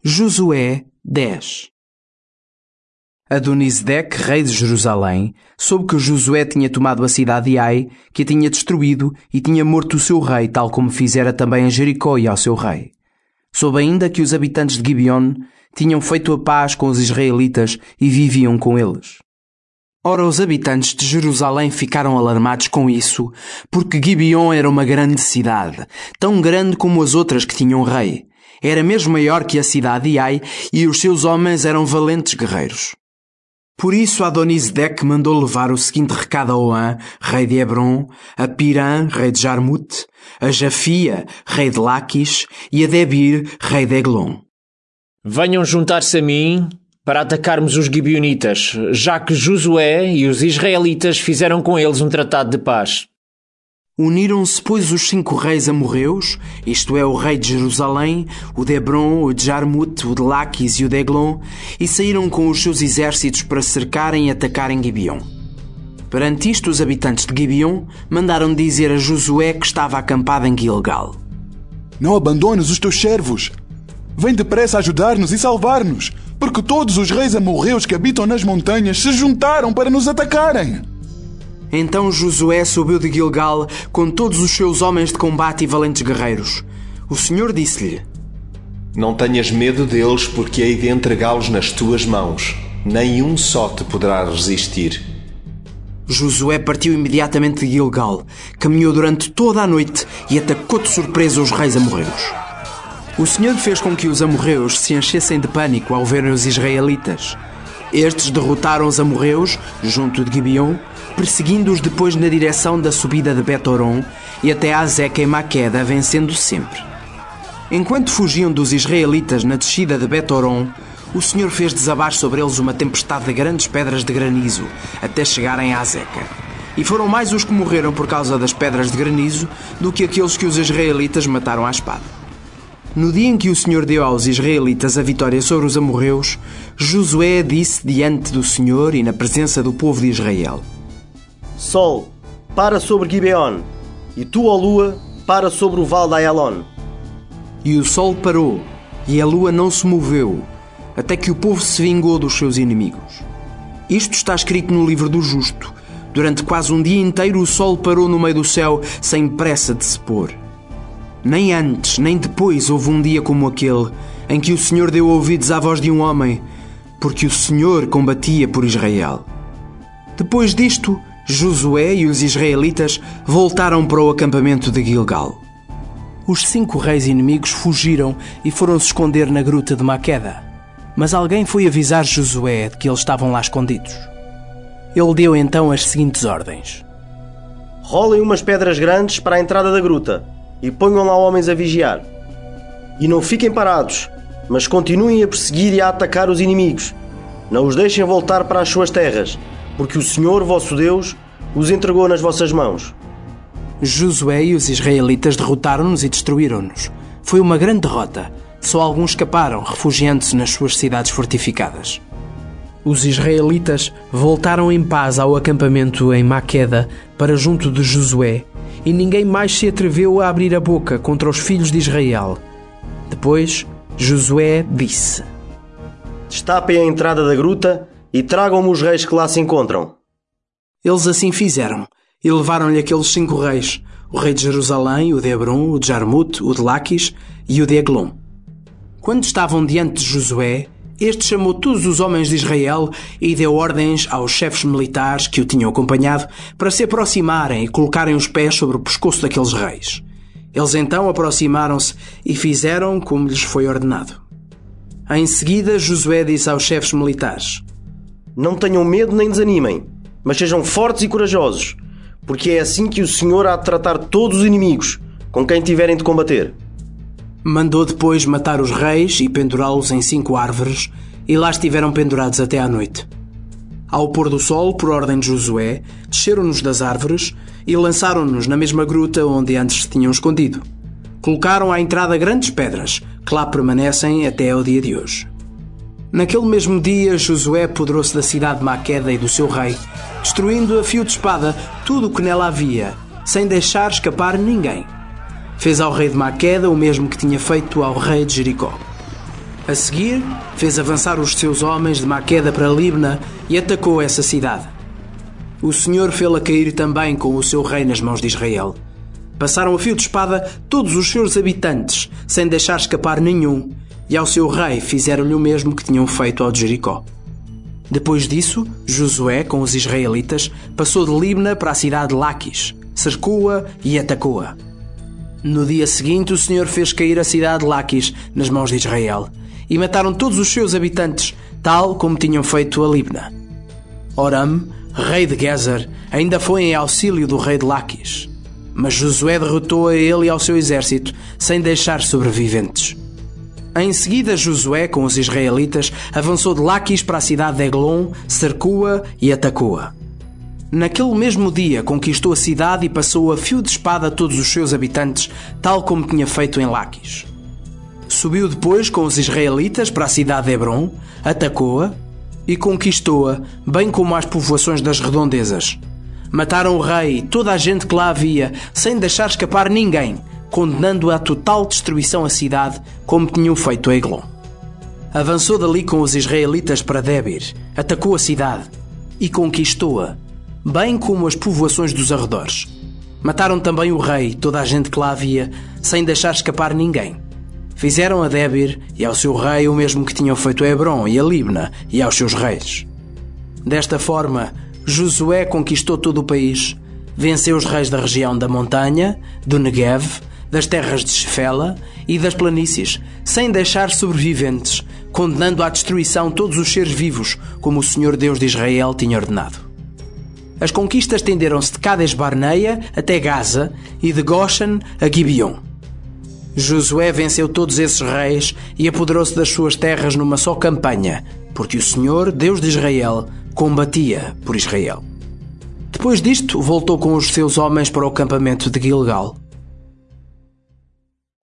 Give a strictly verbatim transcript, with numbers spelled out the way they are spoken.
Josué dez. Adonisedeque, rei de Jerusalém, soube que Josué tinha tomado a cidade de Ai, que a tinha destruído, e tinha morto o seu rei, tal como fizera também a Jericó e ao seu rei. Soube ainda que os habitantes de Gibeon tinham feito a paz com os israelitas e viviam com eles. Ora, os habitantes de Jerusalém ficaram alarmados com isso, porque Gibeon era uma grande cidade, tão grande como as outras que tinham rei. Era mesmo maior que a cidade de Ai, e os seus homens eram valentes guerreiros. Por isso Adonisedeque mandou levar o seguinte recado a Oã, rei de Hebron, a Pirã, rei de Jarmute, a Jafia, rei de Laquis, e a Debir, rei de Eglon. Venham juntar-se a mim para atacarmos os gibeonitas, já que Josué e os israelitas fizeram com eles um tratado de paz. Uniram-se, pois, os cinco reis amorreus, isto é, o rei de Jerusalém, o de Hebron, o de Jarmute, o de Laquis e o de Eglon, e saíram com os seus exércitos para cercarem e atacarem Gibeon. Perante isto, os habitantes de Gibeon mandaram dizer a Josué, que estava acampado em Gilgal: Não abandones os teus servos. Vem depressa ajudar-nos e salvar-nos, porque todos os reis amorreus que habitam nas montanhas se juntaram para nos atacarem. Então Josué subiu de Gilgal com todos os seus homens de combate e valentes guerreiros. O Senhor disse-lhe: Não tenhas medo deles, porque hei de entregá-los nas tuas mãos. Nenhum só te poderá resistir. Josué partiu imediatamente de Gilgal, caminhou durante toda a noite e atacou de surpresa os reis amorreus. O Senhor fez com que os amorreus se enchessem de pânico ao verem os israelitas. Estes derrotaram os amorreus junto de Gibeon, perseguindo-os depois na direção da subida de Bet-Horon e até a Azeca e Maqueda, vencendo sempre. Enquanto fugiam dos israelitas na descida de Bet-Horon, o Senhor fez desabar sobre eles uma tempestade de grandes pedras de granizo, até chegarem a Azeca. E foram mais os que morreram por causa das pedras de granizo do que aqueles que os israelitas mataram à espada. No dia em que o Senhor deu aos israelitas a vitória sobre os amorreus, Josué disse diante do Senhor e na presença do povo de Israel: Sol, para sobre Gibeon, e tu, ó lua, para sobre o vale de Aialon. E o sol parou, e a lua não se moveu, até que o povo se vingou dos seus inimigos. Isto está escrito no livro do Justo. Durante quase um dia inteiro o sol parou no meio do céu, sem pressa de se pôr. Nem antes, nem depois houve um dia como aquele, em que o Senhor deu ouvidos à voz de um homem, porque o Senhor combatia por Israel. Depois disto, Josué e os israelitas voltaram para o acampamento de Gilgal. Os cinco reis inimigos fugiram e foram se esconder na gruta de Maqueda. Mas alguém foi avisar Josué de que eles estavam lá escondidos. Ele deu então as seguintes ordens: Rolem umas pedras grandes para a entrada da gruta e ponham lá homens a vigiar. E não fiquem parados, mas continuem a perseguir e a atacar os inimigos. Não os deixem voltar para as suas terras, porque o Senhor, vosso Deus, os entregou nas vossas mãos. Josué e os israelitas derrotaram-nos e destruíram-nos. Foi uma grande derrota. Só alguns escaparam, refugiando-se nas suas cidades fortificadas. Os israelitas voltaram em paz ao acampamento em Maqueda, para junto de Josué, e ninguém mais se atreveu a abrir a boca contra os filhos de Israel. Depois, Josué disse: Destapem a entrada da gruta e tragam-me os reis que lá se encontram. Eles assim fizeram, e levaram-lhe aqueles cinco reis, o rei de Jerusalém, o de Hebron, o de Jarmute, o de Laquis e o de Eglon. Quando estavam diante de Josué, este chamou todos os homens de Israel e deu ordens aos chefes militares que o tinham acompanhado para se aproximarem e colocarem os pés sobre o pescoço daqueles reis. Eles então aproximaram-se e fizeram como lhes foi ordenado. Em seguida, Josué disse aos chefes militares: Não tenham medo nem desanimem, mas sejam fortes e corajosos, porque é assim que o Senhor há de tratar todos os inimigos com quem tiverem de combater. Mandou depois matar os reis e pendurá-los em cinco árvores, e lá estiveram pendurados até à noite. Ao pôr do sol, por ordem de Josué, desceram-nos das árvores e lançaram-nos na mesma gruta onde antes se tinham escondido. Colocaram à entrada grandes pedras, que lá permanecem até ao dia de hoje. Naquele mesmo dia, Josué apoderou-se da cidade de Maqueda e do seu rei, destruindo a fio de espada tudo o que nela havia, sem deixar escapar ninguém. Fez ao rei de Maqueda o mesmo que tinha feito ao rei de Jericó. A seguir, fez avançar os seus homens de Maqueda para Libna e atacou essa cidade. O Senhor fê-la cair também com o seu rei nas mãos de Israel. Passaram a fio de espada todos os seus habitantes, sem deixar escapar nenhum, e ao seu rei fizeram-lhe o mesmo que tinham feito ao de Jericó. Depois disso, Josué, com os israelitas, passou de Libna para a cidade de Laquis, cercou-a e atacou-a. No dia seguinte, o Senhor fez cair a cidade de Laquis nas mãos de Israel, e mataram todos os seus habitantes, tal como tinham feito a Libna. Oram, rei de Gezer, ainda foi em auxílio do rei de Laquis, mas Josué derrotou a ele e ao seu exército, sem deixar sobreviventes. Em seguida, Josué, com os israelitas, avançou de Laquis para a cidade de Eglon, cercou-a e atacou-a. Naquele mesmo dia, conquistou a cidade e passou a fio de espada todos os seus habitantes, tal como tinha feito em Laquis. Subiu depois com os israelitas para a cidade de Hebron, atacou-a e conquistou-a, bem como as povoações das redondezas. Mataram o rei e toda a gente que lá havia, sem deixar escapar ninguém, condenando a total destruição a cidade, como tinham feito a Eglon. Avançou dali com os israelitas para Débir, atacou a cidade e conquistou-a, bem como as povoações dos arredores. Mataram também o rei e toda a gente que lá havia, sem deixar escapar ninguém. Fizeram a Débir e ao seu rei o mesmo que tinham feito a Hebron e a Libna e aos seus reis. Desta forma, Josué conquistou todo o país, venceu os reis da região da montanha, do Negev, das terras de Shefela e das planícies, sem deixar sobreviventes, condenando à destruição todos os seres vivos, como o Senhor Deus de Israel tinha ordenado. As conquistas estenderam-se de Cades Barneia até Gaza e de Goshen a Gibeon. Josué venceu todos esses reis e apoderou-se das suas terras numa só campanha, porque o Senhor, Deus de Israel, combatia por Israel. Depois disto, voltou com os seus homens para o acampamento de Gilgal.